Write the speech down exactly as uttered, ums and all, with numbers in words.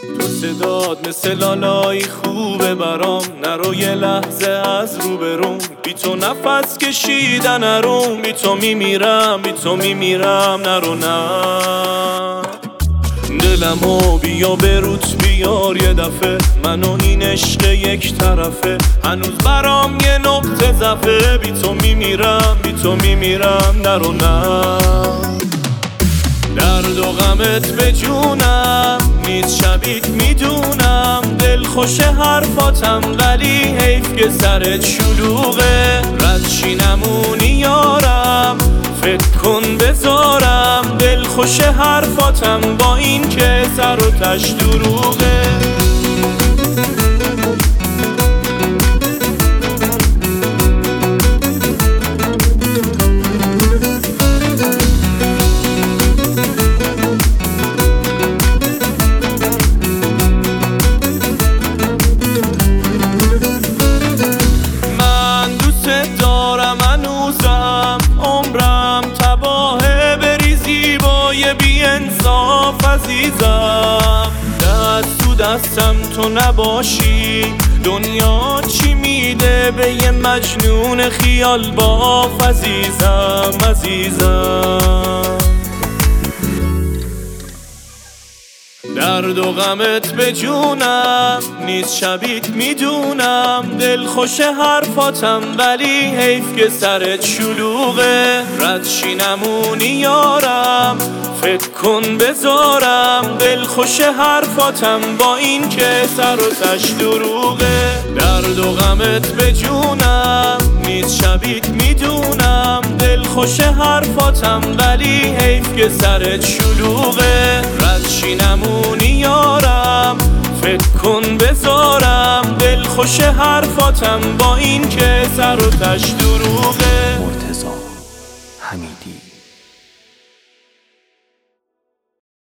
تو صداد مثل لالایی خوبه برام، نرو یه لحظه از روبروم، بی تو نفس کشیدن نروم، بی تو میمیرم بی تو میمیرم نرو نه. دلمو بیا بروت بیار یه دفعه، من و این عشق یک طرفه، هنوز برام یه نقطه ضعفه، بی تو میمیرم بی تو میمیرم نرو نه. درد و غمت به جونم نیست شبیت میدونم، دل خوش حرفاتم ولی حیف که سرت شلوغه، رد چی نمونی یارم فکر کن بذارم، دل خوش حرفاتم با این که سر و تش دروغه. بی انصاف عزیزم، دست تو دستم تو نباشی، دنیا چی میده به یه مجنون خیال باف عزیزم عزیزم. درد و غمت به جونم نیست شبیت میدونم، دل خوش حرفاتم ولی حیف که سرت شلوغه، رد چی نمونی یارم فکر کن بذارم، دل خوش حرفاتم با این که سر و تش دروغه. درد و غمت به جونم نیست شبیت میدونم، دل خوش حرفاتم ولی حیف که سرت شلوغه، رد چی نمونی یارم فکر کن بذارم، دل خوش حرفاتم با این که سر و تش دروغه. مرتضی حمیدی